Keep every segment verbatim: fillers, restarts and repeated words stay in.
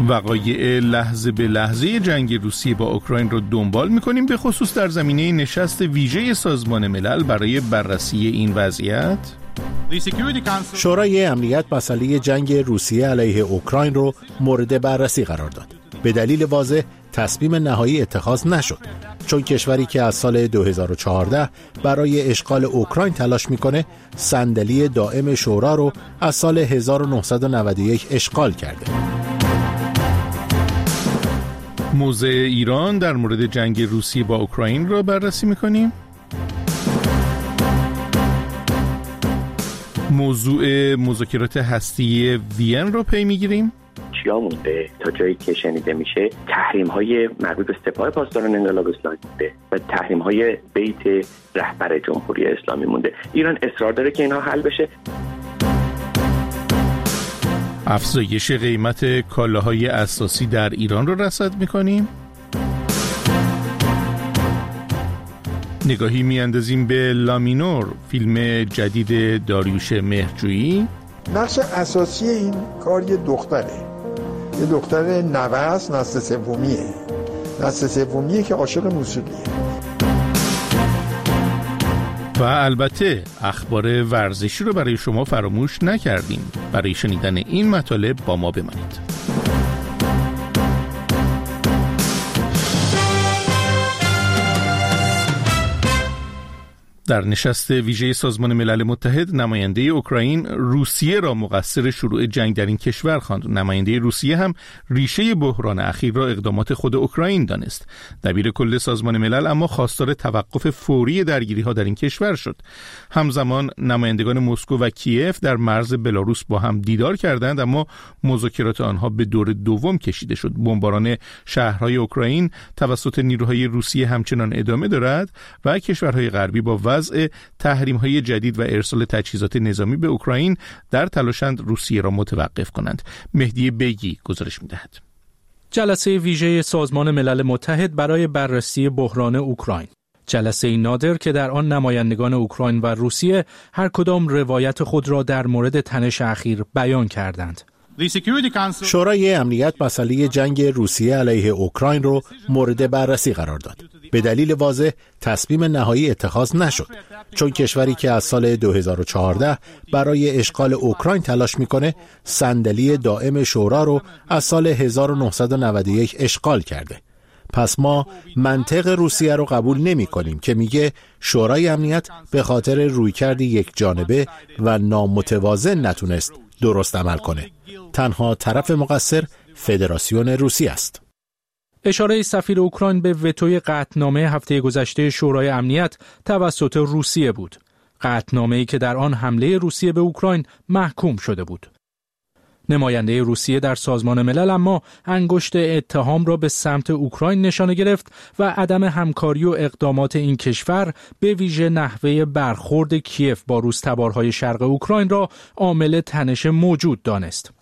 وقایع لحظه به لحظه جنگ روسیه با اوکراین رو دنبال می‌کنیم، به خصوص در زمینه نشست ویژه سازمان ملل برای بررسی این وضعیت. شورای امنیت مسئله جنگ روسیه علیه اوکراین رو مورد بررسی قرار داد. به دلیل واضح تصمیم نهایی اتخاذ نشد، چون کشوری که از سال دو هزار و چهارده برای اشغال اوکراین تلاش میکنه صندلی دائم شورا رو از سال هزار و نهصد و نود و یک اشغال کرده. موضع ایران در مورد جنگ روسیه با اوکراین را بررسی میکنیم. موضوع مذاکرات هسته‌ای وین را پی میگیریم. چیا مونده تا جایی که شنیده میشه تحریم‌های مربوط به سپاه پاسداران انقلاب اسلامی مونده و تحریم‌های بیت رهبر جمهوری اسلامی مونده. ایران اصرار داره که اینها حل بشه. افزایش قیمت کالاهای اساسی در ایران رو رصد می‌کنیم. نگاهی میاندازیم به لامینور، فیلم جدید داریوش مهرجویی. نقش اساسی این کار یه دختره، یه دختر نوه است، نسل سومیه نسل سومیه که عاشق موسیقیه. و البته اخبار ورزشی رو برای شما فراموش نکردیم. برای شنیدن این مطالب با ما بمانید. در نشست ویژه سازمان ملل متحد نماینده اوکراین روسیه را مقصر شروع جنگ در این کشور خواند. نماینده روسیه هم ریشه بحران اخیر را اقدامات خود اوکراین دانست. دبیر کل سازمان ملل اما خواستار توقف فوری درگیری‌ها در این کشور شد. همزمان نمایندگان مسکو و کیف در مرز بلاروس با هم دیدار کردند، اما مذاکرات آنها به دور دوم کشیده شد. بمباران شهرهای اوکراین توسط نیروهای روسیه همچنان ادامه دارد و کشورهای غربی با وضع تحریم‌های جدید و ارسال تجهیزات نظامی به اوکراین در تلاشند روسیه را متوقف کنند. مهدی بیگی گزارش می‌دهد. جلسه ویژه سازمان ملل متحد برای بررسی بحران اوکراین. جلسه نادر که در آن نمایندگان اوکراین و روسیه هر کدام روایت خود را در مورد تنش اخیر بیان کردند. شورای امنیت مسئله جنگ روسیه علیه اوکراین رو مورد بررسی قرار داد. به دلیل واضح تصمیم نهایی اتخاذ نشد، چون کشوری که از سال دو هزار و چهارده برای اشغال اوکراین تلاش میکنه صندلی دائم شورا رو از سال هزار و نهصد و نود و یک اشغال کرده. پس ما منطق روسیه رو قبول نمی کنیم که میگه شورای امنیت به خاطر رویکرد یک جانبه و نامتوازن نتونست درست عمل کنه. تنها طرف مقصر فدراسیون روسیه است. اشاره سفیر اوکراین به وتوی قطعنامه هفته گذشته شورای امنیت توسط روسیه بود. قطعنامه‌ای که در آن حمله روسیه به اوکراین محکوم شده بود. نماینده روسیه در سازمان ملل اما انگشت اتهام را به سمت اوکراین نشانه گرفت و عدم همکاری و اقدامات این کشور به ویژه نحوه برخورد کیف با روس‌تبارهای شرق اوکراین را عامل تنش موجود دانست.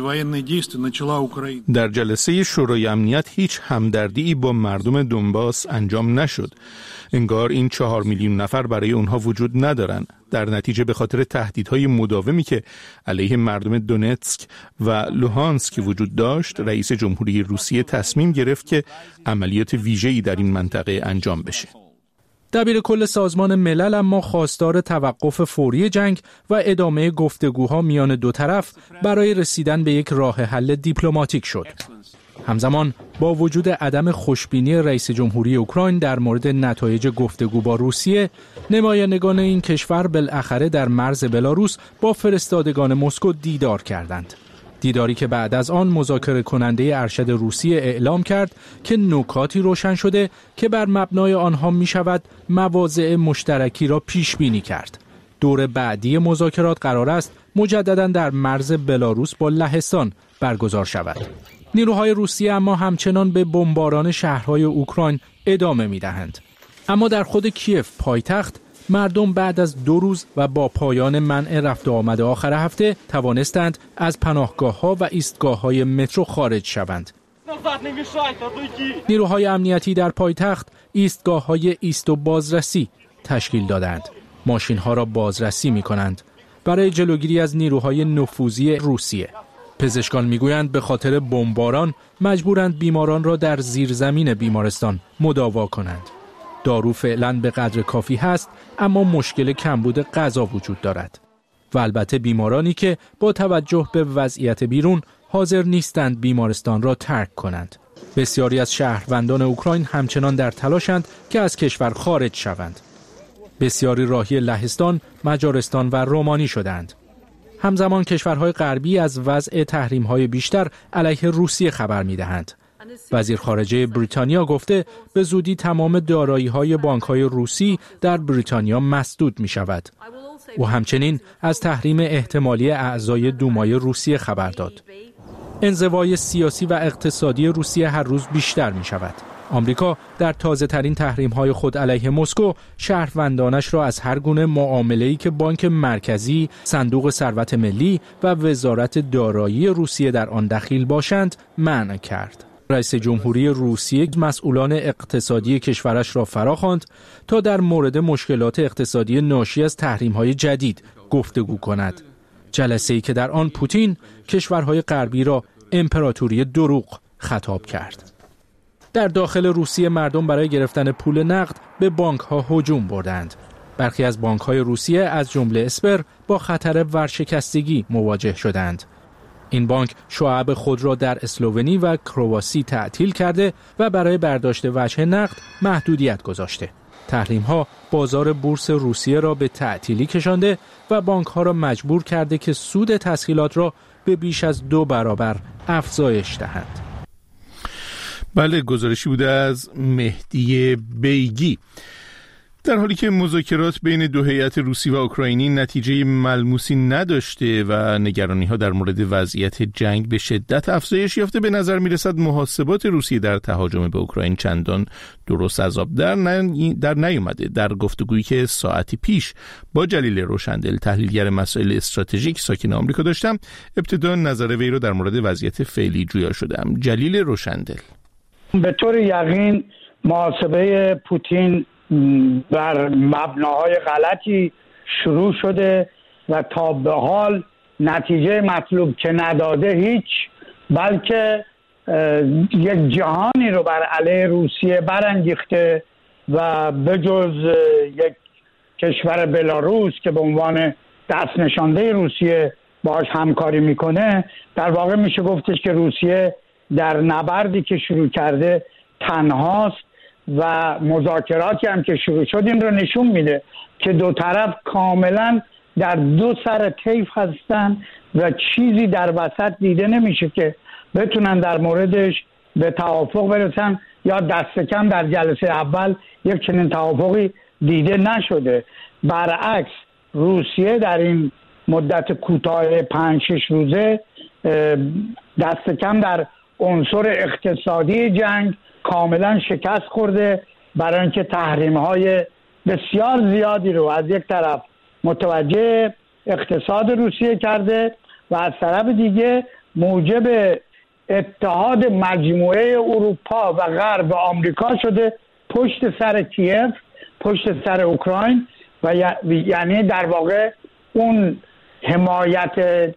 در جلسه شورای امنیت هیچ همدردی با مردم دونباس انجام نشد. انگار این چهار میلیون نفر برای اونها وجود ندارن. در نتیجه به خاطر تهدیدهای مداومی که علیه مردم دونتسک و لوهانسک وجود داشت، رئیس جمهوری روسیه تصمیم گرفت که عملیات ویژه‌ای در این منطقه انجام بشه. دبیر کل سازمان ملل اما خواستار توقف فوری جنگ و ادامه گفتگوها میان دو طرف برای رسیدن به یک راه حل دیپلماتیک شد. همزمان با وجود عدم خوشبینی رئیس جمهوری اوکراین در مورد نتایج گفتگو با روسیه، نمایندگان این کشور بالاخره در مرز بلاروس با فرستادگان مسکو دیدار کردند. دیداری که بعد از آن مذاکره کننده ارشد روسیه اعلام کرد که نکاتی روشن شده که بر مبنای آنها می شود مواضع مشترکی را پیش بینی کرد. دور بعدی مذاکرات قرار است مجددا در مرز بلاروس با لهستان برگزار شود. نیروهای روسیه اما همچنان به بمباران شهرهای اوکراین ادامه می دهند. اما در خود کیف پایتخت، مردم بعد از دو روز و با پایان منع رفت و آمد آخر هفته توانستند از پناهگاه‌ها و ایستگاه‌های مترو خارج شوند. نیروهای امنیتی در پایتخت ایستگاه‌های ایست و بازرسی تشکیل دادند. ماشین‌ها را بازرسی می‌کنند برای جلوگیری از نیروهای نفوذی روسیه. پزشکان میگویند به خاطر بمباران مجبورند بیماران را در زیرزمین بیمارستان مداوا کنند. دارو فعلا به قدر کافی هست، اما مشکل کمبود غذا وجود دارد. و البته بیمارانی که با توجه به وضعیت بیرون حاضر نیستند بیمارستان را ترک کنند. بسیاری از شهروندان اوکراین همچنان در تلاشند که از کشور خارج شوند. بسیاری راهی لهستان، مجارستان و رومانی شدند. همزمان کشورهای غربی از وضع تحریم‌های بیشتر علیه روسیه خبر می‌دهند. وزیر خارجه بریتانیا گفته به زودی تمام دارایی‌های بانک‌های روسی در بریتانیا مسدود می‌شود. او همچنین از تحریم احتمالی اعضای دومای روسیه خبر داد. انزوای سیاسی و اقتصادی روسیه هر روز بیشتر می‌شود. آمریکا در تازه‌ترین تحریم‌های خود علیه مسکو شهروندانش را از هر گونه معامله‌ای که بانک مرکزی، صندوق ثروت ملی و وزارت دارایی روسیه در آن دخیل باشند منع کرد. رئیس جمهوری روسیه مسئولان اقتصادی کشورش را فراخواند تا در مورد مشکلات اقتصادی ناشی از تحریم‌های جدید گفتگو کند. جلسه‌ای که در آن پوتین کشورهای غربی را امپراتوری دروغ خطاب کرد. در داخل روسیه مردم برای گرفتن پول نقد به بانک‌ها هجوم بردند. برخی از بانک‌های روسیه از جمله اسپر با خطر ورشکستگی مواجه شدند. این بانک شعب خود را در اسلوونی و کرواسی تعطیل کرده و برای برداشت وجه نقد محدودیت گذاشته. تحریم‌ها بازار بورس روسیه را به تعطیلی کشانده و بانک‌ها را مجبور کرده که سود تسهیلات را به بیش از دو برابر افزایش دهند. بله، گزارشی بوده از مهدی بیگی. در حالی که مذاکرات بین دو هیئت روسی و اوکراینی نتیجه ملموسی نداشته و نگرانی‌ها در مورد وضعیت جنگ به شدت افزایش یافته، به نظر می‌رسد محاسبات روسیه در تهاجم به اوکراین چندان درست از آب در در نیامده. در گفتگویی که ساعتی پیش با جلیل روشندل، تحلیلگر مسائل استراتژیک ساکن آمریکا داشتم، ابتدا نظر وی را در مورد وضعیت فعلی جویا شدم. جلیل روشندل: به طور یقین محاسبه پوتین بر مبناهای غلطی شروع شده و تا به حال نتیجه مطلوب که نداده هیچ، بلکه یک جهانی رو بر علیه روسیه برانگیخته و بجز یک کشور بلاروس که به عنوان دست نشانده روسیه باهاش همکاری میکنه، در واقع میشه گفتش که روسیه در نبردی که شروع کرده تنهاست و مذاکراتی هم که شروع شد این رو نشون میده که دو طرف کاملا در دو سر طیف هستن و چیزی در وسط دیده نمیشه که بتونن در موردش به توافق برسن، یا دست کم در جلسه اول یک چنین توافقی دیده نشده. برعکس روسیه در این مدت کوتاه پنج شش روزه دست کم در عنصر اقتصادی جنگ کاملا شکست خورده، برای اینکه تحریم‌های بسیار زیادی رو از یک طرف متوجه اقتصاد روسیه کرده و از طرف دیگه موجب اتحاد مجموعه اروپا و غرب و آمریکا شده پشت سر کیف، پشت سر اوکراین، و یعنی در واقع اون حمایت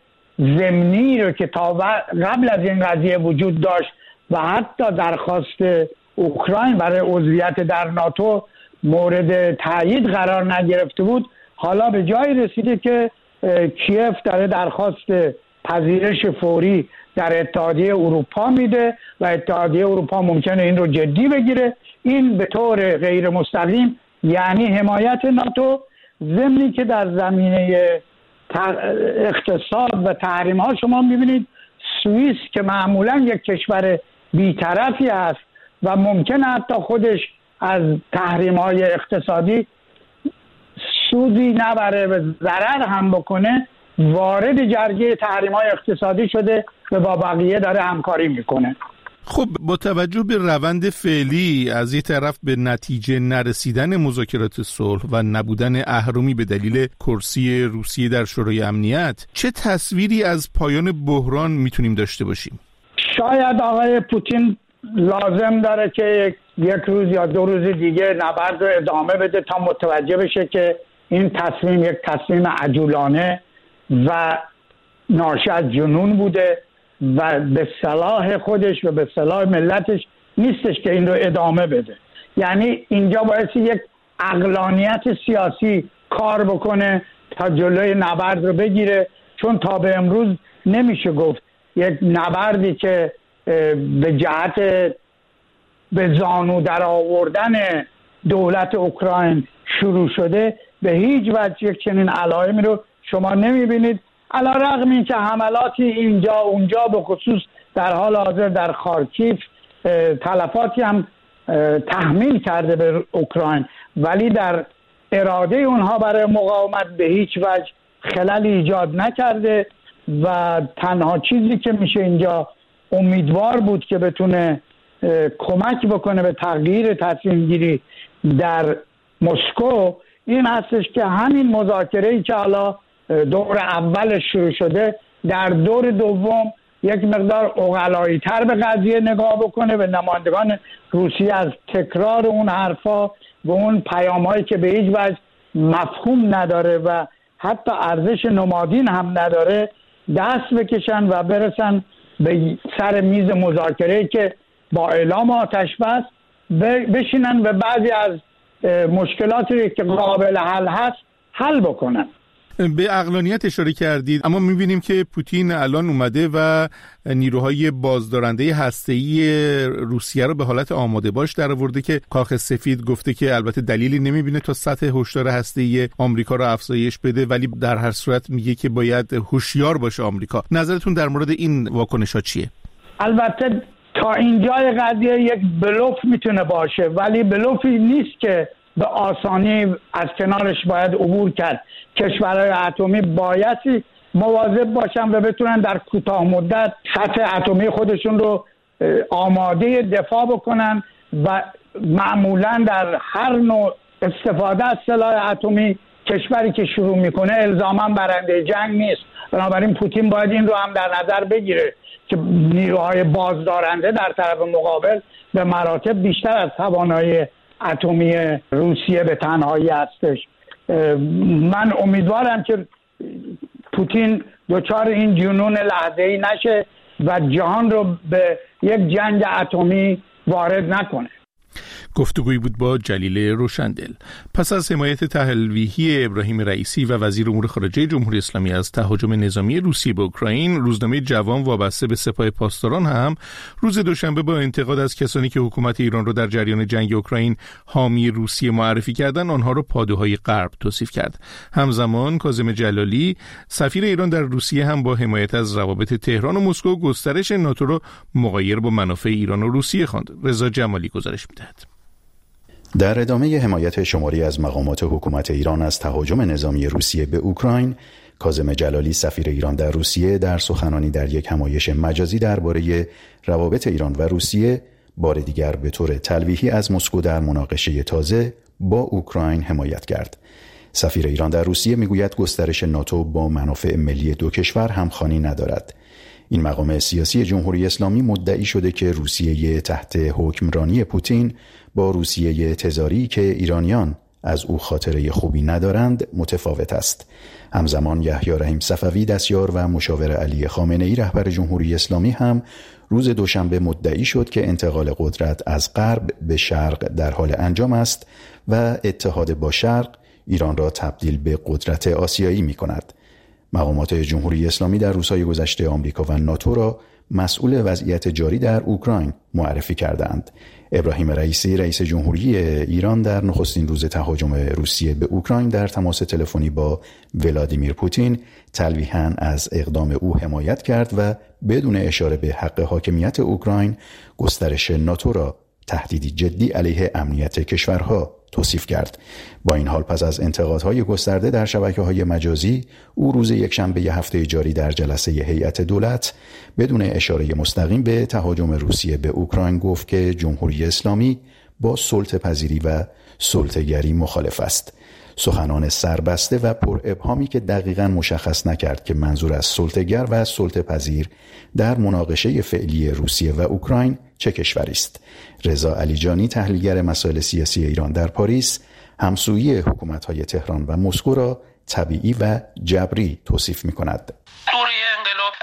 ضمنی رو که تا قبل از این قضیه وجود داشت و حتی درخواست اوکراین برای عضویت در ناتو مورد تایید قرار نگرفته بود، حالا به جای رسیده که کیف داره درخواست پذیرش فوری در اتحادیه اروپا میده و اتحادیه اروپا ممکنه این رو جدی بگیره. این به طور غیر مستقیم یعنی حمایت ناتو، ضمنی که در زمینه اقتصاد و تحریم ها شما میبینید سوئیس که معمولا یک کشور بی‌طرفی است و ممکنه حتی خودش از تحریم های اقتصادی سودی نبره و ضرر هم بکنه، وارد جرگه تحریم های اقتصادی شده و با بقیه داره همکاری میکنه. خب با توجه به روند فعلی، از یک طرف به نتیجه نرسیدن مذاکرات صلح و نبودن اهرمی به دلیل کرسی روسیه در شورای امنیت، چه تصویری از پایان بحران میتونیم داشته باشیم؟ شاید آقای پوتین لازم داره که یک روز یا دو روز دیگه نبرد رو ادامه بده تا متوجه بشه که این تصمیم یک تصمیم عجولانه و ناشی از جنون بوده و به صلاح خودش و به صلاح ملتش نیستش که این رو ادامه بده. یعنی اینجا باید یک عقلانیت سیاسی کار بکنه تا جلوی نبرد رو بگیره، چون تا به امروز نمیشه گفت یک نبردی که به جهت به زانو در آوردن دولت اوکراین شروع شده به هیچ وجه یک چنین علائمی رو شما نمیبینید، علی رغم این که حملاتی اینجا اونجا به خصوص در حال حاضر در خارکیف تلفاتی هم تحمیل کرده به اوکراین، ولی در اراده اونها برای مقاومت به هیچ وجه خلل ایجاد نکرده و تنها چیزی که میشه اینجا امیدوار بود که بتونه کمک بکنه به تغییر تصمیم گیری در مسکو این هستش که همین مذاکره‌ای که حالا دور اولش شروع شده در دور دوم یک مقدار عقلایی تر به قضیه نگاه بکنه و نمایندگان روسیه از تکرار اون حرفا و اون پیام‌هایی که به هیچ وجه مفهوم نداره و حتی ارزش نمادین هم نداره دست بکشن و برسن به سر میز مذاکره‌ای که با اعلام آتش بس بشینن و بعضی از مشکلاتی که قابل حل هست حل بکنن. به عقلانیت اشاره کردید، اما می‌بینیم که پوتین الان اومده و نیروهای بازدارنده هسته‌ای روسیه رو به حالت آماده باش در آورده که کاخ سفید گفته که البته دلیلی نمی‌بینه تا سطح هشدار هسته‌ای آمریکا رو افزایش بده، ولی در هر صورت میگه که باید هوشیار باشه آمریکا. نظرتون در مورد این واکنش‌ها چیه؟ البته تا اینجای قضیه یک بلوف میتونه باشه، ولی بلوفی نیست که به آسانی از کنارش باید عبور کرد. کشورهای اتمی بایستی مواظب باشن و بتونن در کوتاه مدت سطح اتمی خودشون رو آماده دفاع بکنن و معمولا در هر نوع استفاده از سلاح اتمی کشوری که شروع میکنه الزاما برنده جنگ نیست. بنابراین پوتین باید این رو هم در نظر بگیره که نیروهای بازدارنده در طرف مقابل به مراتب بیشتر از توانایی اتمی روسیه به تنهایی هستش. من امیدوارم که پوتین دچار این جنون لحظه‌ای نشه و جهان رو به یک جنگ اتمی وارد نکنه. گفتگویی بود با جلیل روشندل. پس از حمایت تحلویحی ابراهیم رئیسی و وزیر امور خارجه جمهوری اسلامی از تهاجم نظامی روسیه به اوکراین، روزنامه جوان وابسته به سپاه پاسداران هم روز دوشنبه با انتقاد از کسانی که حکومت ایران را در جریان جنگ اوکراین حامی روسیه معرفی کردند، آنها را پادوهای غرب توصیف کرد. همزمان کاظم جلالی سفیر ایران در روسیه هم با حمایت از روابط تهران و مسکو گسترش ناتو را مغایر با منافع ایران و روسیه خواند. رضا جمالی گزارش می‌دهد. در ادامه حمایت شماری از مقامات حکومت ایران از تهاجم نظامی روسیه به اوکراین، کاظم جلالی سفیر ایران در روسیه در سخنانی در یک همایش مجازی درباره روابط ایران و روسیه بار دیگر به طور تلویحی از مسکو در مناقشه تازه با اوکراین حمایت کرد. سفیر ایران در روسیه میگوید گسترش ناتو با منافع ملی دو کشور همخوانی ندارد. این مقام سیاسی جمهوری اسلامی مدعی شده که روسیه تحت حکمرانی پوتین با روسیه تزاری که ایرانیان از او خاطره خوبی ندارند متفاوت است. همزمان یحیی رحیم صفوی دستیار و مشاور علی خامنه‌ای رهبر جمهوری اسلامی هم روز دوشنبه مدعی شد که انتقال قدرت از غرب به شرق در حال انجام است و اتحاد با شرق ایران را تبدیل به قدرت آسیایی می کند. مقامات جمهوری اسلامی در روزهای گذشته آمریکا و ناتو را مسئول وضعیت جاری در اوکراین معرفی کردند. ابراهیم رئیسی رئیس جمهوری ایران در نخستین روز تهاجم روسیه به اوکراین در تماس تلفنی با ولادیمیر پوتین تلویحاً از اقدام او حمایت کرد و بدون اشاره به حق حاکمیت اوکراین گسترش ناتو را تهدیدی جدی علیه امنیت کشورها توصیف کرد. با این حال پس از انتقادهای گسترده در شبکه‌های مجازی، او روز یکشنبه هفته جاری در جلسه هیئت دولت بدون اشاره مستقیم به تهاجم روسیه به اوکراین گفت که جمهوری اسلامی با سلطه‌پذیری و سلطه‌گری مخالف است. سخنان سربسته و پر ابهامی که دقیقاً مشخص نکرد که منظور از سلطه‌گر و سلطه‌پذیر در مناقشه فعلی روسیه و اوکراین چه کشوری است. رضا علیجانی تحلیلگر مسائل سیاسی ایران در پاریس همسویی حکومت‌های تهران و مسکو را طبیعی و جبری توصیف می‌کند. دوره انقلاب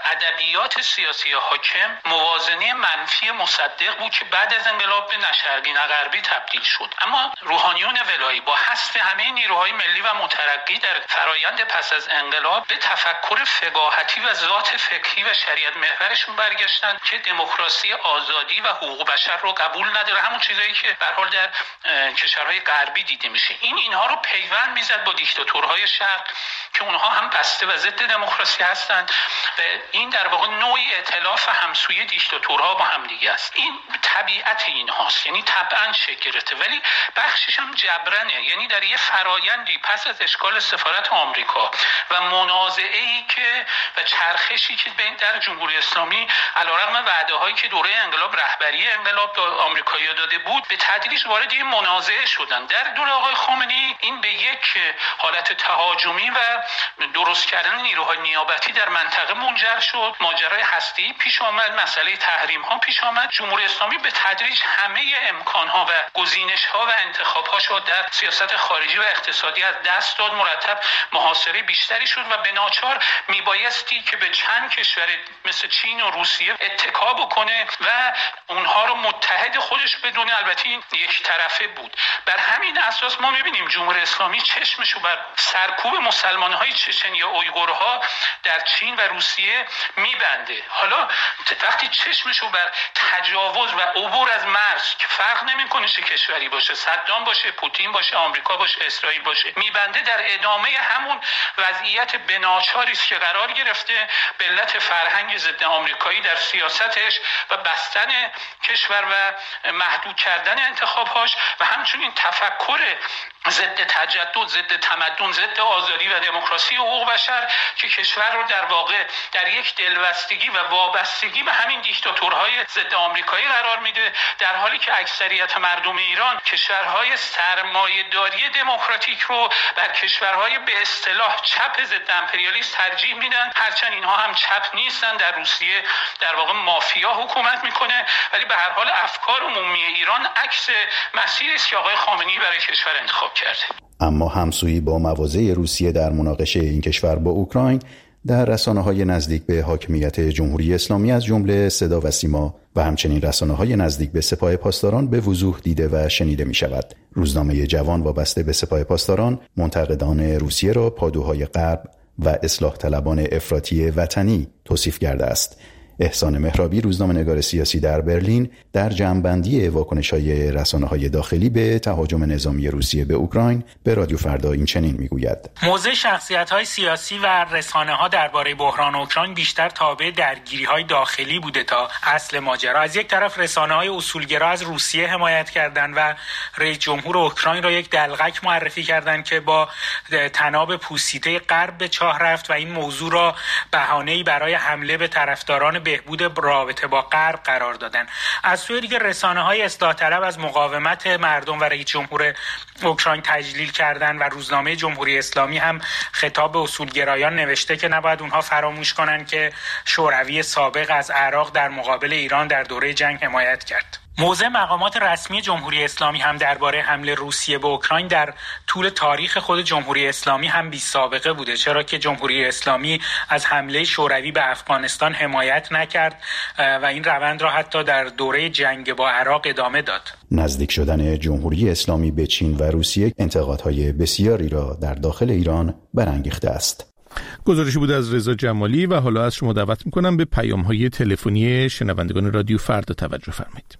ادبیات سیاسی حاکم موازنه منفی مصدق بود که بعد از انقلاب به نه شرقی نه غربی تبدیل شد. اما روحانیون ولایی با حذف همه نیروهای ملی و مترقی در فرایند پس از انقلاب به تفکر فقاهتی و ذات فقهی و شریعت محورشون برگشتن که دموکراسی، آزادی و حقوق بشر رو قبول نداره، همون چیزایی که به هر حال در کشورهای غربی دیده میشه. این اینها رو پیوند میزد با دیکتاتورهای شرق که اونها هم بسته و ضد دموکراسی هستند و این در واقع نوعی ائتلاف همسوی دیکتاتورها با هم دیگه است. این طبیعت این هاست، یعنی طبعا شکل گرفته، ولی بخشش هم جبرانه، یعنی در یه فرایندی پس از اشغال سفارت آمریکا و منازعه‌ای که و چرخشی که بین در جمهوری اسلامی علیرغم وعده‌هایی که دوره انقلاب رهبری انقلاب به آمریکایی‌ها داده بود به تدریج وارد این منازعه شدن. در دوره آقای خامنه‌ای این به یک حالت تهاجمی و درست کردن نیروهای نیابتی در منطقه منجر شد. ماجرای هسته‌ای پیش آمد، مسئله تحریم‌ها پیش آمد. جمهوری اسلامی به تدریج همه امکان‌ها و گزینش‌ها و انتخاب‌هاش رو در سیاست خارجی و اقتصادی از دست داد. مرتب محاصره بیشتری شد و به ناچار میبایستی که به چند کشور مثل چین و روسیه اتکا بکنه و اونها رو متحد خودش بدونه. البته این یک طرفه بود. بر همین اساس ما می‌بینیم جمهوری اسلامی چشمشو بر سرکوب مسلمان‌های چچن یا اویغورها در چین و روسیه میبنده. حالا وقتی چشمشو بر تجاوز و عبور از مرز که فرق نمیکنه چه کشوری باشه، صدام باشه، پوتین باشه، آمریکا باشه، اسرائیل باشه، میبنده در ادامه همون وضعیت بناچاری است که قرار گرفته به علت فرهنگ ضد آمریکایی در سیاستش و بستن کشور و محدود کردن انتخابهاش و همچنین تفکر ضد تجدد، ضد تمدن، ضد آزادی و دموکراسی و حقوق بشر که کشور رو در واقع در یک دلبستگی و وابستگی به همین دیکتاتورهای ضد آمریکایی قرار میده، در حالی که اکثریت مردم ایران کشورهای سرمایه‌داری دموکراتیک رو بر کشورهای به اصطلاح چپ ضد امپریالیست ترجیح میدن، هرچند اینها هم چپ نیستن. در روسیه در واقع مافیا حکومت میکنه، ولی به هر حال افکار عمومی ایران عکس مسیری است که آقای خامنه‌ای برای کشور انتخاب کرده. اما همسویی با مواضع روسیه در مناقشه این کشور با اوکراین در رسانه‌های نزدیک به حاکمیت جمهوری اسلامی از جمله صدا و سیما و همچنین رسانه‌های نزدیک به سپاه پاسداران به وضوح دیده و شنیده می‌شود. روزنامه جوان وابسته به سپاه پاسداران منتقدان روسیه را پادوهای غرب و اصلاح طلبان افراطی وطنی توصیف کرده است. احسان مهرابی، روزنامه‌نگار سیاسی در برلین، در جمع‌بندی واکنش‌های رسانه‌های داخلی به تهاجم نظامی روسیه به اوکراین به رادیو فردا این چنین می‌گوید: موضع شخصیت‌های سیاسی و رسانه‌ها درباره بحران اوکراین بیشتر تابع درگیری‌های داخلی بوده تا اصل ماجرا. از یک طرف رسانه‌های اصولگرا از روسیه حمایت کردند و رئیس جمهور اوکراین را یک دلغک معرفی کردند که با تناب پوسیده غرب به چاه رفت و این موضوع را بهانه‌ای برای حمله به طرفداران بهبود رابطه با غرب قرار دادن. از سوی دیگر رسانه‌های اصلاح طلب از مقاومت مردم و رئیس جمهور اوکراین تجلیل کردند و روزنامه جمهوری اسلامی هم خطاب به اصولگرایان نوشته که نباید اونها فراموش کنند که شوروی سابق از عراق در مقابل ایران در دوره جنگ حمایت کرد. موضع مقامات رسمی جمهوری اسلامی هم درباره حمله روسیه به اوکراین در طول تاریخ خود جمهوری اسلامی هم بی سابقه بوده، چرا که جمهوری اسلامی از حمله شوروی به افغانستان حمایت نکرد و این روند را حتی در دوره جنگ با عراق ادامه داد. نزدیک شدن جمهوری اسلامی به چین و روسیه انتقادهای بسیاری را در داخل ایران برانگیخته است. گزارشی بود از رضا جمالی و حالا از شما دعوت می‌کنم به پیام‌های تلفنی شنوندگان رادیو فردا توجه فرمایید.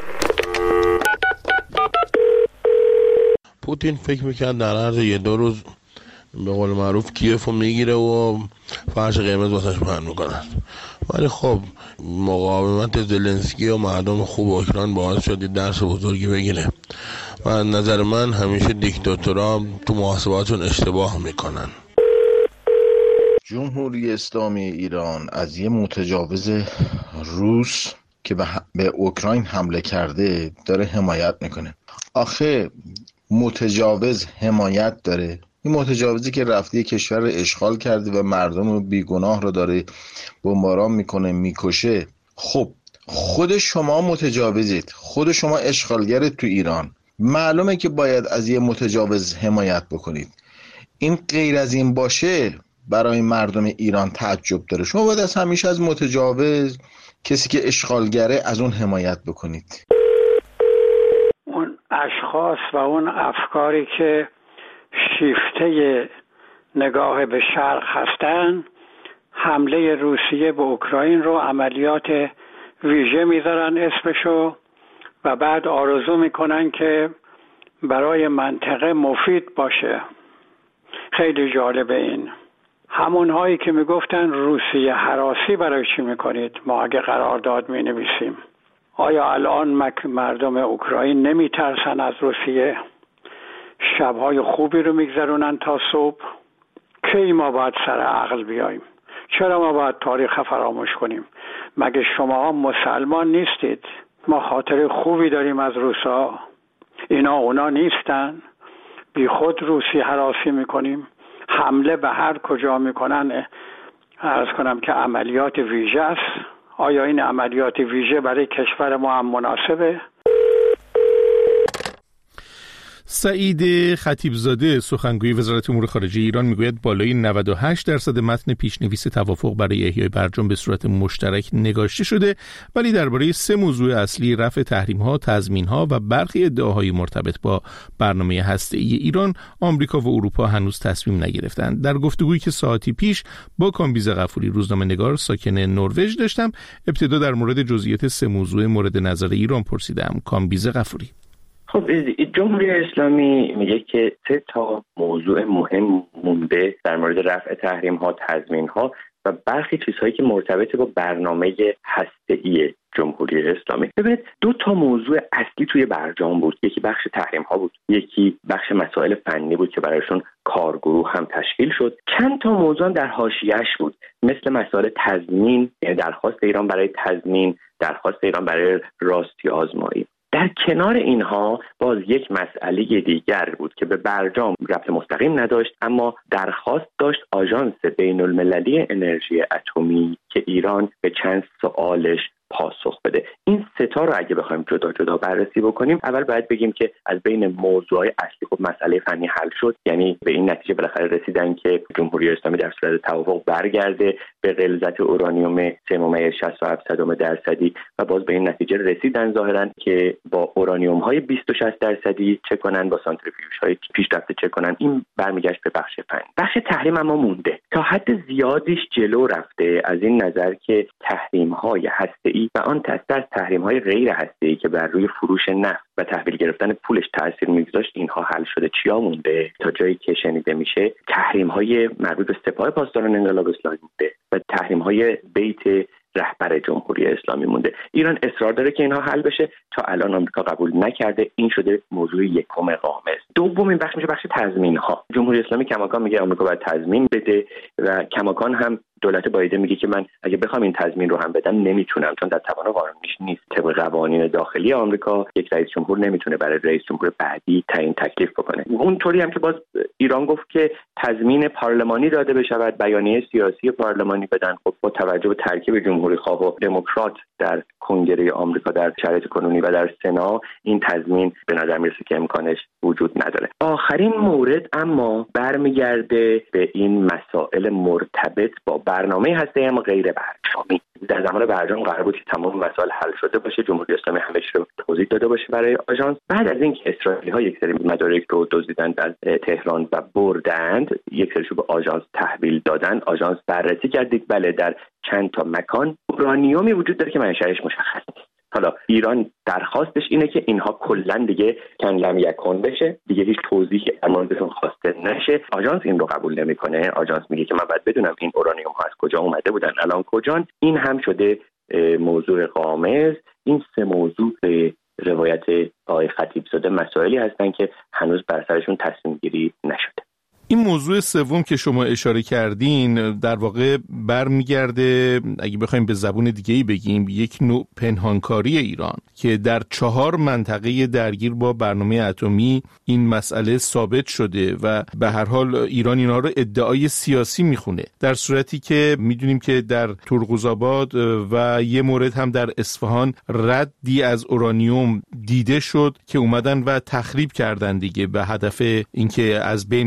پوتین فکر میکرد در عرض یه دو روز به قول معروف کیف رو میگیره و فرش قرمز واسش پهن میکنن، ولی خب مقاومت زلنسکی و مردم خوب اوکراین باعث شد درس بزرگی بگیره و از نظر من همیشه دیکتاتورها تو محاسباتشون اشتباه میکنن. جمهوری اسلامی ایران از یه متجاوز روس که به اوکراین حمله کرده داره حمایت میکنه. آخه متجاوز حمایت داره؟ این متجاوزی که رفته کشور رو اشغال کرده و مردم بیگناه رو داره بمباران میکنه، میکشه. خب خود شما متجاوزید، خود شما اشغالگرید تو ایران، معلومه که باید از یه متجاوز حمایت بکنید. این غیر از این باشه برای مردم ایران تعجب داره. شما باید از همیشه از متجاوز، کسی که اشغالگره، از اون حمایت بکنید. اون اشخاص و اون افکاری که شیفته نگاه به شرق هستن، حمله روسیه به اوکراین رو عملیات ویژه میذارن اسمشو، و بعد آرزو میکنن که برای منطقه مفید باشه. خیلی جالبه این. همون هایی که میگفتن روسیه هراسی برای چی میکنید؟ ما اگه قرارداد مینویسیم. آیا الان مردم اوکراین نمیترسن از روسیه؟ شبهای خوبی رو میگذرونن تا صبح. کی ما باید سر عقل بیاییم؟ چرا ما باید تاریخ فراموش کنیم؟ مگه شما مسلمان نیستید؟ ما خاطر خوبی داریم از روسا. اینا اونا نیستن. بی خود روسی هراسی میکنیم. حمله به هر کجا میکنن عرض کنم که عملیات ویژه است. آیا این عملیات ویژه برای کشور ما هم مناسبه؟ سعید خطیبزاده سخنگوی وزارت امور خارجه ایران میگوید بالای نود و هشت درصد متن پیشنویس توافق برای احیای برجام به صورت مشترک نگاشته شده، ولی درباره سه موضوع اصلی رفع تحریم‌ها، تضمین‌ها و برخی ادعاهای مرتبط با برنامه هسته‌ای ایران، آمریکا و اروپا هنوز تصمیم نگرفتند. در گفتگویی که ساعتی پیش با کامبیز غفوری روزنامه‌نگار ساکن نروژ داشتم، ابتدا در مورد جزئیات سه موضوع مورد نظر ایران پرسیدم. کامبیز غفوری: خب جمهوری اسلامی میگه که سه تا موضوع مهم مونده در مورد رفع تحریم ها، تضمین ها و برخی چیزهایی که مرتبط با برنامه هسته‌ای جمهوری اسلامی. ببینید دو تا موضوع اصلی توی برجام بود. یکی بخش تحریم ها بود، یکی بخش مسائل فنی بود که برایشون کارگروه هم تشکیل شد. چند تا موضوع در حاشیه‌اش بود، مثل مسائل تضمین، یعنی درخواست ایران برای تضمین، درخواست ایران برای راستی آزمایی. در کنار اینها باز یک مسئله دیگر بود که به برجام ربط مستقیم نداشت، اما درخواست داشت آژانس بین المللی انرژی اتمی که ایران به چند سوالش پاسخ بده. این سه تا رو اگه بخوایم جدا جدا بررسی بکنیم، اول باید بگیم که از بین موضوعات اصلی خب مسئله فنی حل شد، یعنی به این نتیجه بالاخره رسیدن که جمهوری اسلامی در صورت توافق برگرده به غلظت اورانیوم سه ممیز شصت و هفت درصدی و باز به این نتیجه رسیدن ظاهرا که با اورانیوم های بیست و شصت درصدی چه کنن، با سانتریفیوژ های پیشرفته چه کنن. این برمیگشت به بخش فنی. بخش تحریم اما مونده، تا حد زیادیش جلو رفته از این نظر که تحریم های هسته‌ای و آن دسته از تحریم‌های غیر هسته‌ای که بر روی فروش نفت و تحویل گرفتن پولش تاثیر می‌گذاشت اینها حل شده. چیا مونده؟ تا جایی که شنیده میشه تحریم‌های مربوط به سپاه پاسداران انقلاب اسلامی مونده و تحریم‌های بیت رهبر جمهوری اسلامی مونده. ایران اصرار داره که اینها حل بشه، تا الان آمریکا قبول نکرده. این شده موضوع یکم قامز. دومین بخش میشه بخش تضمین‌ها. جمهوری اسلامی کماکان میگه آمریکا باید تضمین بده و کماکان هم دولت بایدن میگه که من اگه بخوام این تضمین رو هم بدم نمیتونم، چون در توان قانونیش نیست. طبق قوانین داخلی آمریکا یک رئیس جمهور نمیتونه برای رئیس جمهور بعدی تعیین تکلیف بکنه. اونطوری هم که باز ایران گفت که تضمین پارلمانی داده بشود، بیانیه سیاسی پارلمانی بدن. خب با توجه به ترکیب جمهوری خواه و دموکرات در کنگره آمریکا در شرایط کنونی و در سنا، این تضمین به نظر میرسه که امکانش وجود نداره. آخرین مورد اما برمیگرده به این مسائل مرتبط با برنامه هسته اما غیر برجامی. در زمان برجام قرار بود که تمام مسائل حل شده باشه، جمهوری اسلامی همه چی رو توضیح داده باشه برای آژانس. بعد از اینکه اسرائیلی‌ها یک سری مدارک رو دزدیدن از تهران و بردند، یک سریشو به آژانس تحویل دادن. آژانس بررسی کردید، بله در چند تا مکان اورانیومی وجود داره که منشأش مشخص نیست. حالا ایران درخواستش اینه که اینها کلا دیگه کن لم یکن بشه، دیگه هیچ توضیحی در موردشون خواسته نشه. آژانس این رو قبول نمیکنه. آژانس میگه که من باید بدونم این اورانیوم ها از کجا اومده بودن، الان کجان. این هم شده موضوع قامز. این سه موضوع به روایت آقای خطیبزاده مسائلی هستن که هنوز بر سرشون تصمیم گیری نشده. این موضوع سوم که شما اشاره کردین در واقع برمیگرده، اگه بخوایم به زبون دیگه‌ای بگیم، یک نوع پنهانکاری ایران که در چهار منطقه درگیر با برنامه اتمی این مسئله ثابت شده و به هر حال ایران اینا رو ادعای سیاسی میخونه، در صورتی که میدونیم که در ترقوزآباد و یه مورد هم در اصفهان ردی از اورانیوم دیده شد که اومدن و تخریب کردن دیگه به هدف اینکه از بین ببرن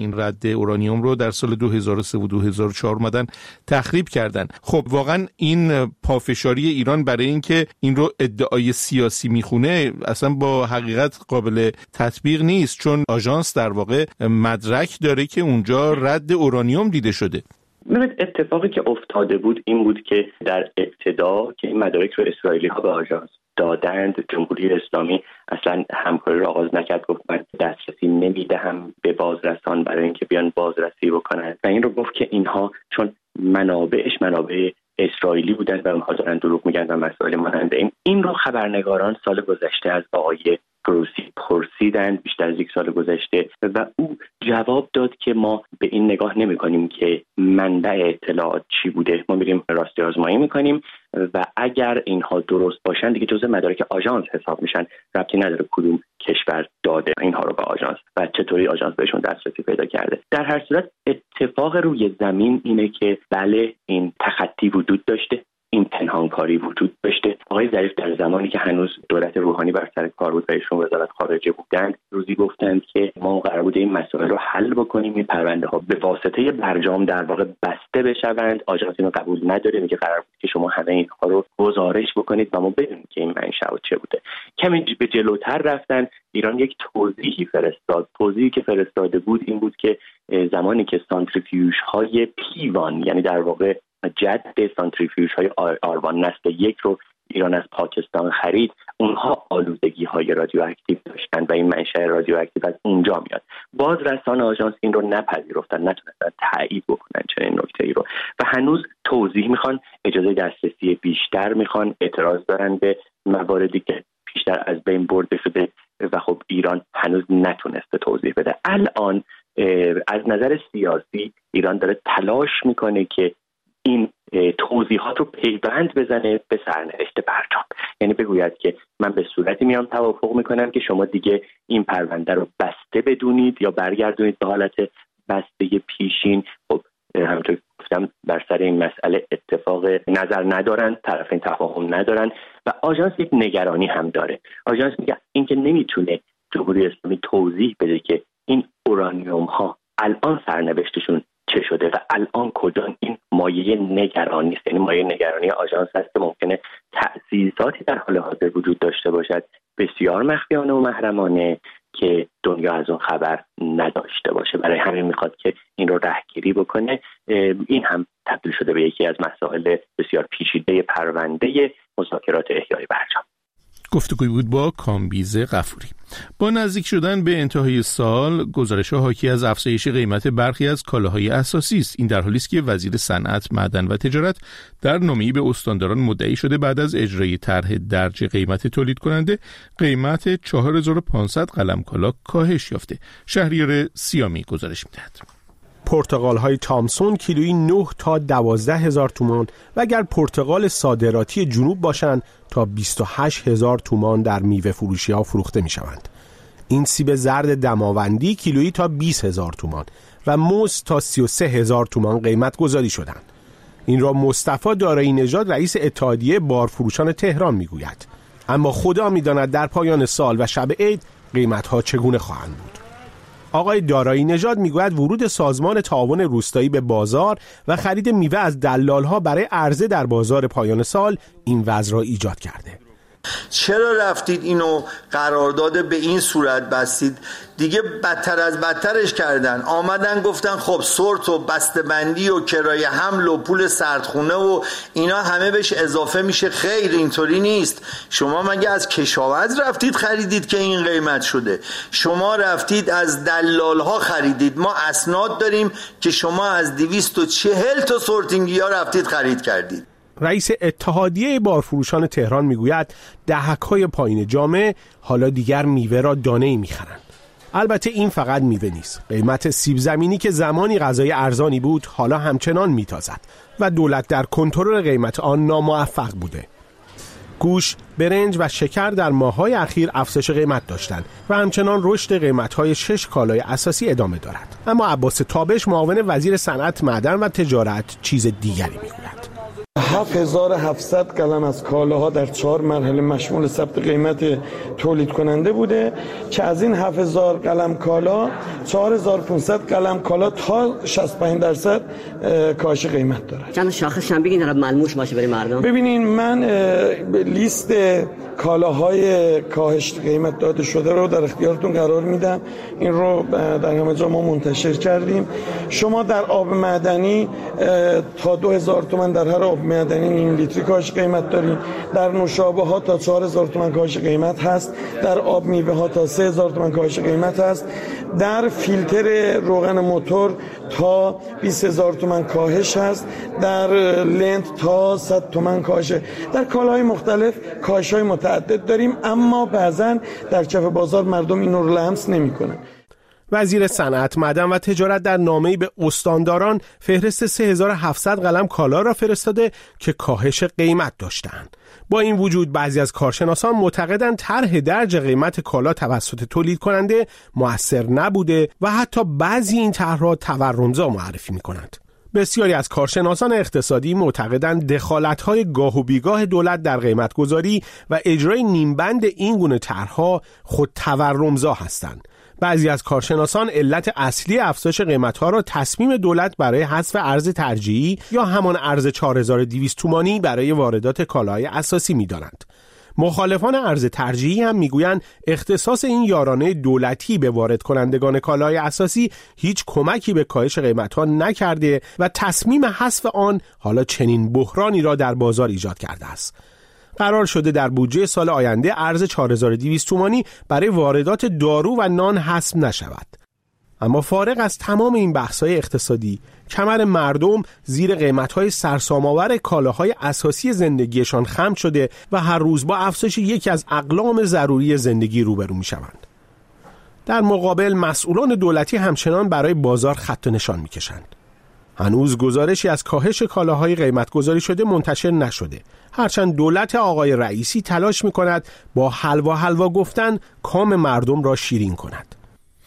این رد اورانیوم رو در سال دو هزار و سه و دو هزار و چهار اومدن تخریب کردن. خب واقعا این پافشاری ایران برای اینکه این رو ادعای سیاسی میخونه اصلا با حقیقت قابل تطبیق نیست، چون آژانس در واقع مدرک داره که اونجا رد اورانیوم دیده شده. ببینید اتفاقی که افتاده بود این بود که در ابتدا که این مدارک رو اسرائیلی ها به آژانس دادند، جمهوری اسلامی اصلا همکاری رو آغاز نکرد، گفت من دسترسی نمیدهم به بازرسان برای اینکه بیان بازرسی بکنن و این رو گفت که اینها چون منابعش منابع اسرائیلی بودن و اونها دارن دروغ میگن و مسائل مانند این این رو خبرنگاران سال گذشته از آقای گروسی پرسیدند، بیشتر از یک سال گذشته، و او جواب داد که ما به این نگاه نمی کنیم که منبع اطلاعات چی بوده، ما میریم راستی آزمایی میکنیم و اگر اینها درست باشن دیگه جزء مدارک آژانس حساب میشن، ربطی نداره کدوم کشور داده اینها رو به آژانس و چطوری آژانس بهشون دسترسی پیدا کرده. در هر صورت اتفاق روی زمین اینه که بله این تخطی وجود داشته، این پنهانکاری وجود داشته. آقای ظریف در زمانی که هنوز دولت روحانی بر سر کار بود و ایشون وزارت خارجه بودند، روزی گفتند که ما قرار بوده این مسائل رو حل بکنیم، این پرونده ها به واسطه برجام در واقع بسته بشوند. آژانس اینو قبول نداره، میگه قرار بود که شما همه اینها رو گزارش بکنید و ما بدونیم که این منشأ چه بوده. کمی به جلوتر رفتن، ایران یک توضیحی فرستاد. توضیحی که فرستاده بود این بود که زمانی که سانتریفیوژ های پیوان، یعنی در واقع جد سانتریفیوژ های آروان نسل یک رو ایران از پاکستان خرید، اونها آلودگی های رادیواکتیو داشتن و این منشأ رادیواکتیو از اونجا میاد. باز رسانه آژانس این رو نپذیرفتن، نتونستن تایید بکنن چنین نکته‌ای رو و هنوز توضیح میخوان، اجازه دسترسی بیشتر میخوان، اعتراض دارن به مواردی که بیشتر از بین برده شده و خب ایران هنوز نتونسته توضیح بده. الان از نظر سیاسی ایران داره تلاش میکنه که این توضیحات رو پیوند بزنه به سرنوشت برجام، یعنی بگوید که من به صورتی میام توافق میکنم که شما دیگه این پرونده رو بسته بدونید یا برگردونید به حالت بسته پیشین. خب همونطور گفتم بر سر این مسئله اتفاق نظر ندارن، طرفین تفاهم ندارن و آژانس یک نگرانی هم داره. آژانس میگه اینکه نمیتونه جمهوری اسلامی توضیح بده که این اورانیوم ها الان سرنوشتشون چه شده و الان کجا، این مایه نگرانی است. یعنی مایه نگرانی آژانس هست که ممکنه تأسیساتی در حال حاضر وجود داشته باشد بسیار مخفیانه و محرمانه که دنیا از اون خبر نداشته باشه. برای همین میخواد که این رو رهگیری بکنه. این هم تبدیل شده به یکی از مسائل بسیار پیچیده پرونده مذاکرات احیای برجام. گفتگوی بود با کامبیز غفوری. با نزدیک شدن به انتهای سال، گزارش‌ها حاکی از افزایش قیمت برخی از کالاهای اساسی است. این در حالی است که وزیر صنعت، معدن و تجارت در نامه‌ای به استانداران مدعی شده بعد از اجرای طرح درج قیمت تولید کننده، قیمت چهار هزار و پانصد قلم کالا کاهش یافته. شهریار سیامی گزارش می‌دهد. پرتقال های تامسون کیلویی نه تا دوازده هزار تومان و اگر پرتقال صادراتی جنوب باشند تا بیست و هشت هزار تومان در میوه فروشی ها فروخته می شوند. این سیب زرد دماوندی کیلویی تا بیست هزار تومان و موز تا سی و سه هزار تومان قیمت گذاری شدند. این را مصطفی دارایی نژاد رئیس اتحادیه بارفروشان تهران می گوید. اما خدا می داند در پایان سال و شب عید قیمت ها چگونه خواهند بود. آقای دارایی نژاد میگوید ورود سازمان تعاون روستایی به بازار و خرید میوه از دلال‌ها برای عرضه در بازار پایان سال این وضع را ایجاد کرده. چرا رفتید اینو قرارداد به این صورت بستید؟ دیگه بدتر از بدترش کردن. آمدن گفتن خب سورت و بسته‌بندی و کرایه حمل و پول سردخونه و اینا همه بهش اضافه میشه. خیر، اینطوری نیست. شما مگه از کشاورز رفتید خریدید که این قیمت شده؟ شما رفتید از دلال ها خریدید. ما اسناد داریم که شما از دویست و چهل تا سورتینگی ها رفتید خرید کردید. رئیس اتحادیه بارفروشان تهران میگوید دهک‌های پایین جامعه حالا دیگر میوه را دانه‌ای میخرند. البته این فقط میوه نیست. قیمت سیب زمینی که زمانی غذای ارزانی بود حالا همچنان میتازد و دولت در کنترل قیمت آن ناموفق بوده. گوشت، برنج و شکر در ماه‌های اخیر افزایش قیمت داشتند و همچنان رشد قیمت‌های شش کالای اساسی ادامه دارد. اما عباس تابش، معاون وزیر صنعت، معدن و تجارت، چیز دیگری میگوید. هفت هزار و هفتصد قلم از کالاها در چهار مرحله مشمول ثبت قیمت تولید کننده بوده که از این هفت هزار قلم کالا چهار هزار و پانصد قلم کالا تا شصت و پنج درصد کاهش قیمت داره. چند شاخص هم بگین رقم ملموس باشه برای مردم. ببینین من لیست کالاهای کاهش قیمت داده شده رو در اختیارتون قرار میدم. این رو در همه جا ما منتشر کردیم. شما در آب معدنی تا دو هزار تومان در هر آب معدنی نیم لیتری کاهش قیمت داریم. در نوشابه ها تا چهار هزار تومان کاهش قیمت هست. در آب میوه ها تا سه هزار تومان کاهش قیمت هست. در فیلتر روغن موتور تا بیست هزار تومان کاهش هست. در لنت تا صد تومان کاهش. در کالاهای مختلف کاهش‌های متعدد داریم، اما بعضن در کف بازار مردم این رو لمس نمی‌کنن. وزیر صنعت، معدن و تجارت در نامه‌ای به استانداران فهرست سه هزار و هفتصد قلم کالا را فرستاده که کاهش قیمت داشتند. با این وجود بعضی از کارشناسان معتقدند طرح درج قیمت کالا توسط تولید کننده مؤثر نبوده و حتی بعضی این طرح‌ها تورمزا معرفی می‌کنند. بسیاری از کارشناسان اقتصادی معتقدند دخالت‌های گاه و بیگاه دولت در قیمت‌گذاری و اجرای نیمبند این گونه طرح‌ها خود تورمزا هستند. بعضی از کارشناسان علت اصلی افزایش قیمت‌ها را تصمیم دولت برای حذف ارز ترجیحی یا همان ارز چهار هزار و دویست تومانی برای واردات کالاهای اساسی می‌دانند. مخالفان ارز ترجیحی هم میگویند اختصاص این یارانه دولتی به وارد کنندگان کالاهای اساسی هیچ کمکی به کاهش قیمت‌ها نکرده و تصمیم حذف آن حالا چنین بحرانی را در بازار ایجاد کرده است. قرار شده در بودجه سال آینده ارز چهار هزار و دویست تومانی برای واردات دارو و نان حذف نشود. اما فارغ از تمام این بحث‌های اقتصادی، کمر مردم زیر قیمت‌های سرسام‌آور کالاهای اساسی زندگیشان خم شده و هر روز با افزایش یکی از اقلام ضروری زندگی روبرو می‌شوند. در مقابل مسئولان دولتی همچنان برای بازار خط و نشان می‌کشند. هنوز گزارشی از کاهش کالاهای قیمت گذاری شده منتشر نشده، هرچند دولت آقای رئیسی تلاش می‌کند با حلوا حلوا گفتن کام مردم را شیرین کند.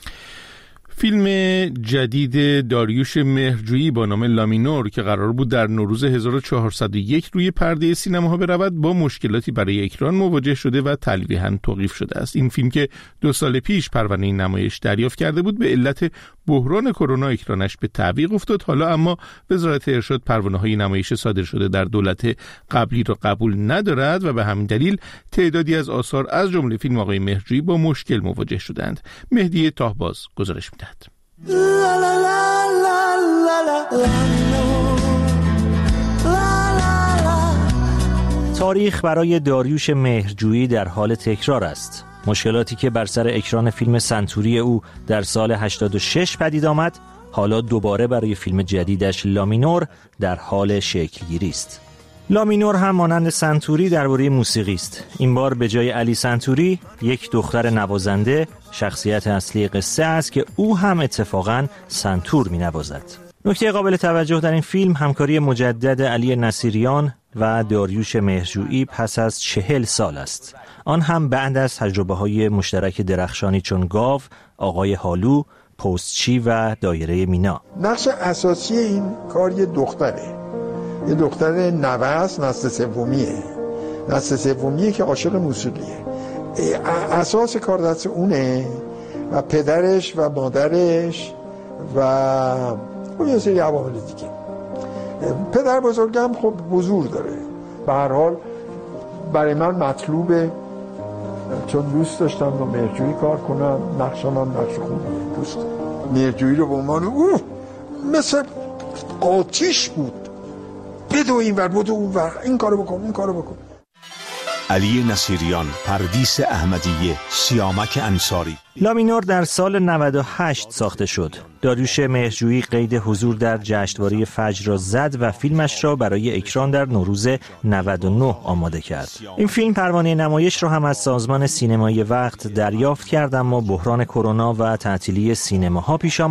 فیلم جدید داریوش مهرجویی با نام لامینور که قرار بود در نوروز هزار و چهارصد و یک روی پرده سینماها برود، با مشکلاتی برای اکران مواجه شده و تلویحاً توقیف شده است. این فیلم که دو سال پیش پروانه نمایش دریافت کرده بود، به علت بحران کرونا اکرانش به تعویق افتاد. حالا اما وزارت ارشاد پروانه‌های نمایش صادر شده در دولت قبلی را قبول ندارد و به همین دلیل تعدادی از آثار از جمله فیلم آقای مهرجویی با مشکل مواجه شدند. مهدی تاهباز گزارش می‌دهد. تاریخ برای داریوش مهرجویی در حال تکرار است. مشکلاتی که بر سر اکران فیلم سنتوری او در سال هشتاد و شش پدید آمد، حالا دوباره برای فیلم جدیدش لامینور در حال شکلگیری است. لامینور هم مانند سنتوری درباره موسیقی است. این بار به جای علی سنتوری یک دختر نوازنده شخصیت اصلی قصه است که او هم اتفاقاً سنتور می‌نوازد. نکته قابل توجه در این فیلم همکاری مجدد علی نصیریان و داریوش مهرجویی پس از چهل سال است. آن هم بعد از تجربه‌های مشترک درخشانی چون گاو، آقای هالو، پستچی و دایره مینا. نقش اساسی این کار یه دختره. یه دختر نوه است، نسل سومیه. نسل سومیه که عاشق موسیقیه. اساس کار دست اونه و پدرش و مادرش و اون یه سری عوامل دیگه. پدر بزرگم خب حضور داره. به هر حال برای من مطلوبه، چون دوست داشتم با مهرجویی کار کنم. نقشم هم نقش خوبیه. دوست مهرجویی رو به عنوان اوه مثل آتیش بود، بدو این ور بدو اون ور، این کارو بکن این کارو بکن. علی نصیریان، پردیس احمدیه، سیامک انصاری. لامینور در سال نود و هشت ساخته شد. داریوش مهرجویی قید حضور در جشنواره فجر را زد و فیلمش را برای اکران در نوروز نود و نه آماده کرد. این فیلم پروانه نمایش را هم از سازمان سینمایی وقت دریافت کرد، اما بحران کرونا و تعطیلی سینماها پیش آمد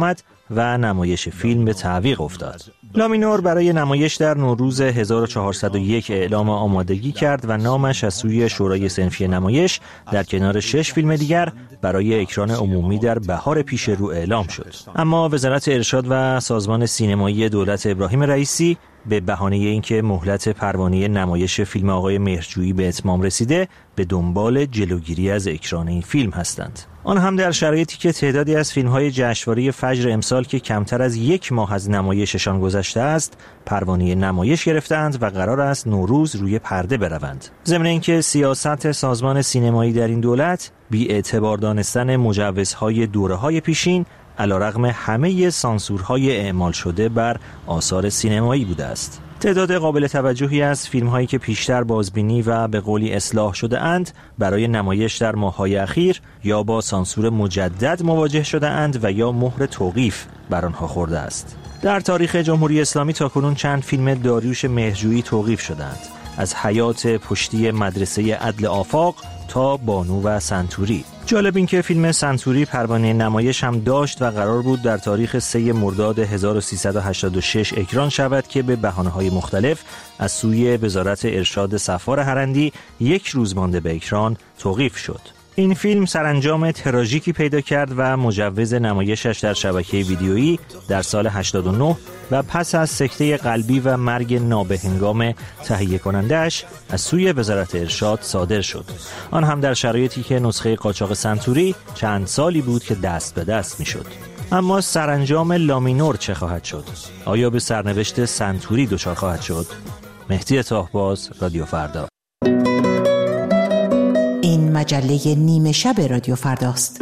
و نمایش فیلم به تعویق افتاد. لامینور برای نمایش در نوروز هزار و چهارصد و یک اعلام آمادگی کرد و نامش از سوی شورای صنفی نمایش در کنار شش فیلم دیگر برای اکران عمومی در بهار پیش رو اعلام شد. اما وزارت ارشاد و سازمان سینمایی دولت ابراهیم رئیسی به بهانه اینکه مهلت پروانه نمایش فیلم آقای مهرجویی به اتمام رسیده به دنبال جلوگیری از اکران این فیلم هستند. آن هم در شرایطی که تعدادی از فیلم‌های جشنواره فجر امسال که کمتر از یک ماه از نمایششان گذشته است پروانه نمایش گرفتند و قرار است نوروز روی پرده بروند. ضمن اینکه سیاست سازمان سینمایی در این دولت بی اعتبار دانستن مجوزهای دوره‌های پیشین علیرغم همه سانسورهای اعمال شده بر آثار سینمایی بوده است. تعداد قابل توجهی از فیلم‌هایی که پیشتر بازبینی و به قولی اصلاح شده اند برای نمایش در ماه‌های اخیر یا با سانسور مجدد مواجه شده اند و یا مهر توقیف بر آنها خورده است. در تاریخ جمهوری اسلامی تاکنون چند فیلم داریوش مهرجویی توقیف شدند، از حیات پشتی مدرسه عدل آفاق تا بانو و سنتوری. جالب این که فیلم سنتوری پروانه نمایش هم داشت و قرار بود در تاریخ سوم مرداد هزار و سیصد و هشتاد و شش اکران شود که به بهانه‌های مختلف از سوی وزارت ارشاد صفار هرندی یک روز مانده به اکران توقیف شد. این فیلم سرانجام تراژیکی پیدا کرد و مجوز نمایشش در شبکه ویدیویی در سال هشتاد و نه و پس از سکته قلبی و مرگ نابهنگام تهیه کننده‌اش از سوی وزارت ارشاد صادر شد. آن هم در شرایطی که نسخه قاچاق سنتوری چند سالی بود که دست به دست می‌شد. اما سرانجام لامینور چه خواهد شد؟ آیا به سرنوشت سنتوری دچار خواهد شد؟ مهدی طاهباز، رادیو فردا. این مجله نیمه شب رادیو فرداست.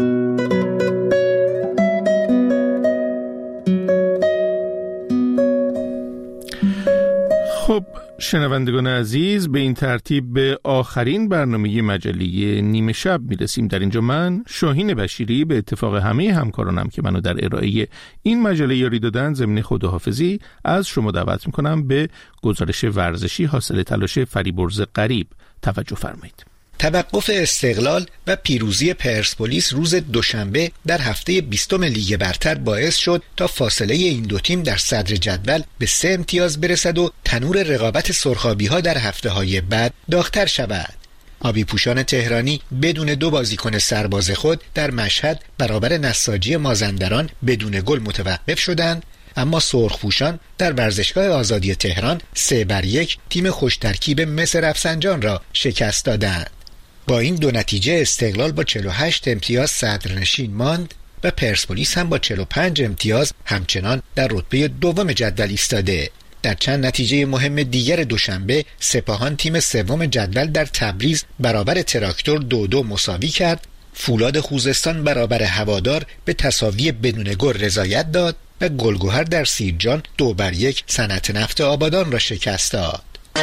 خب شنوندگان عزیز، به این ترتیب به آخرین برنامه مجله نیمه شب میرسیم. در اینجا من شاهین بشیری به اتفاق همه همکارانم که منو در ارائه این مجله یاری دادن ضمن خداحافظی از شما دعوت میکنم به گزارش ورزشی حاصل تلاش فریبرز غریب توجه فرمایید. توقف استقلال و پیروزی پرسپولیس روز دوشنبه در هفته بیستم لیگ برتر باعث شد تا فاصله این دو تیم در صدر جدول به سه امتیاز برسد و تنور رقابت سرخابی‌ها در هفته‌های بعد داغ‌تر شود. آبی پوشان تهرانی بدون دو بازیکن سرباز خود در مشهد برابر نساجی مازندران بدون گل متوقف شدند، اما سرخپوشان در ورزشگاه آزادی تهران سه بر یک تیم خوش ترکیب مس رفسنجان را شکست دادند. با این دو نتیجه استقلال با چهل و هشت امتیاز صدرنشین ماند و پرسپولیس هم با چهل و پنج امتیاز همچنان در رتبه دوم جدول ایستاده. در چند نتیجه مهم دیگر دوشنبه سپاهان تیم سوم جدول در تبریز برابر تراکتور دو دو مساوی کرد، فولاد خوزستان برابر هوادار به تساوی بدون گل رضایت داد و گلگهر در سیرجان دو بر یک صنعت نفت آبادان را شکست داد.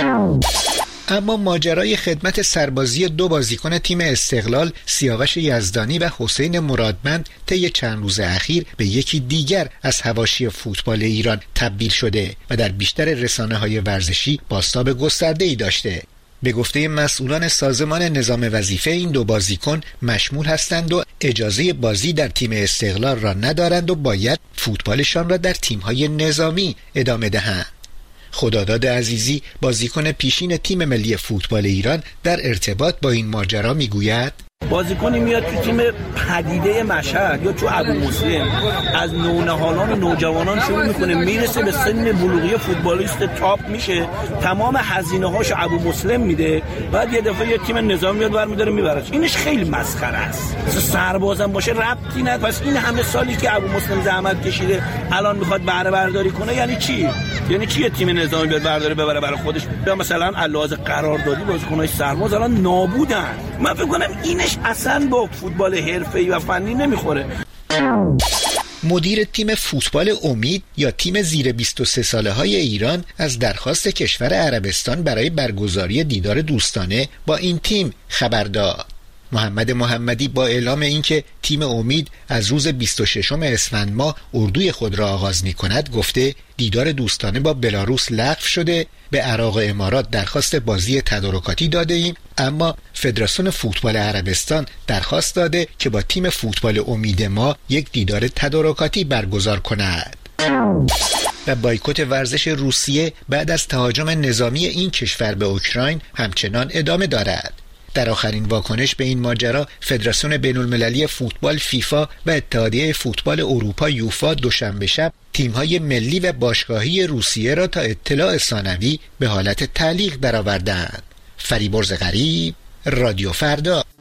اما ماجرای خدمت سربازی دو بازیکن تیم استقلال سیاوش یزدانی و حسین مرادمند طی چند روز اخیر به یکی دیگر از حواشی فوتبال ایران تبدیل شده و در بیشتر رسانه‌های ورزشی بازتاب گسترده‌ای داشته. به گفته مسئولان سازمان نظام وظیفه این دو بازیکن مشمول هستند و اجازه بازی در تیم استقلال را ندارند و باید فوتبالشان را در تیم‌های نظامی ادامه دهند. خداداد عزیزی بازیکن پیشین تیم ملی فوتبال ایران در ارتباط با این ماجرا میگوید بازیکنی میاد تو تیم پدیده مشهد یا تو ابو مسلم از نونهالان و نوجوانان شروع میکنه میرسه به سن بلوغی فوتبالیست تاپ میشه، تمام هزینه هاشو ابو مسلم میده، بعد یه دفعه یه تیم نظامی میاد برمی‌داره میبره. اینش خیلی مسخره است. سربازم باشه ربطی نداره. پس این همه سالی که ابو مسلم زحمت کشیده الان میخواد بهره برداری کنه یعنی چی؟ یعنی چی تیم نظامی بیاد برداره ببره برای خودش؟ یا مثلا علاوه قراردادی بازیکنای سرباز الان نابودن. من فکر کنم اینش اصلا با فوتبال حرفه‌ای و فنی نمیخوره. مدیر تیم فوتبال امید یا تیم زیر بیست و سه ساله های ایران از درخواست کشور عربستان برای برگزاری دیدار دوستانه با این تیم خبر داد. محمد محمدی با اعلام اینکه تیم امید از روز بیست و ششم اسفند ماه اردوی خود را آغاز می‌کند گفته دیدار دوستانه با بلاروس لغو شده، به عراق امارات درخواست بازی تدارکاتی داده ایم، اما فدراسیون فوتبال عربستان درخواست داده که با تیم فوتبال امید ما یک دیدار تدارکاتی برگزار کند. و بایکوت ورزش روسیه بعد از تهاجم نظامی این کشور به اوکراین همچنان ادامه دارد. در آخرین واکنش به این ماجرا فدراسیون بین‌المللی فوتبال فیفا و اتحادیه فوتبال اروپا یوفا دوشنبه شب تیم‌های ملی و باشگاهی روسیه را تا اطلاع ثانوی به حالت تعلیق درآوردند. فریبرز غریب، رادیو فردا.